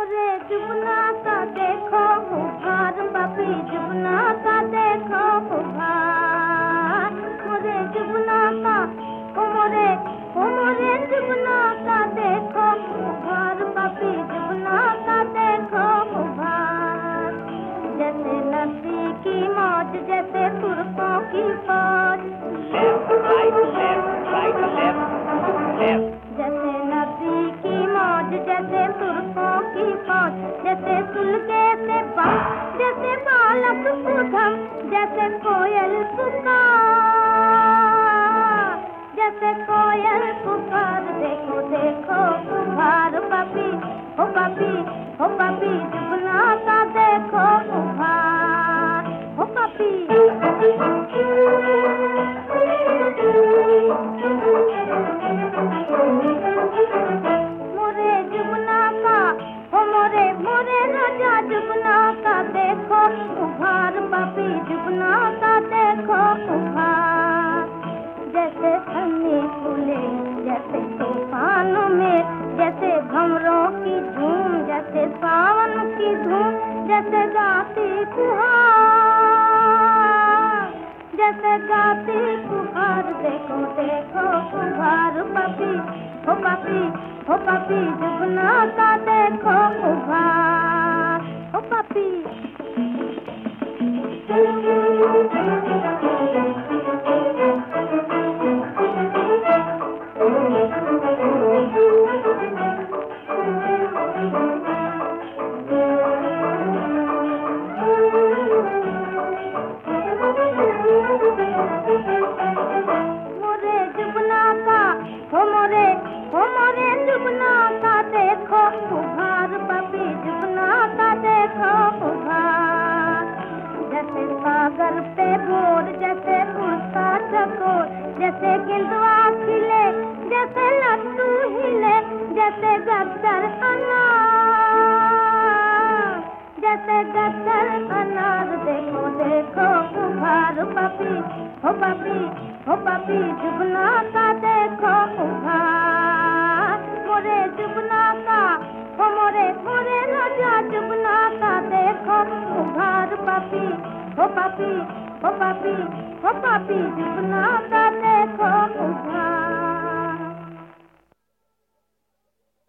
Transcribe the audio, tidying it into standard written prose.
मोरे जुबना का देखो उभार पापी जुबना का देखो उभार मोरे जुबना का मोरे जुबना का देखो उभार पापी जुबना का देखो उभार जैसे नदी की मौज जैसे तुर्कों की फौज जैसे नदी की मौज जैसे तुर्कों की फौज जैसे सुलगे से बम जैसे बालक उधम जैसे कोयल पुकार देखो देखो उभार पापी हो पापी जुबना का देखो उभार हो पापी मोरे जुबना का हो मोरे राजा जुबना का देखो उभार पापी जुबना का देखो उभार जैसे फनी फूले जैसे तूफान में जैसे भंवरों की धूम जैसे सावन की धूम जैसे गाती फुहार देखो देखो उभार पापी हो पापी जुबना का देखो उभार हो पापी मोरे जुबना का हो मोरे जुबना का देखो उभार पापी जुबना का देखो उभार जैसे सागर पे भोर जैसे उड़ता चकोर जैसे गिंदवा खिले जैसे लट्टू हिले जैसे गद्दर अनार देखो देखो उभार पापी हो पापी जुबना का देखो उभार मोरे जुबना का हो मोरे राजा जुबना का देखो उभार पापी हो पापी जुबना का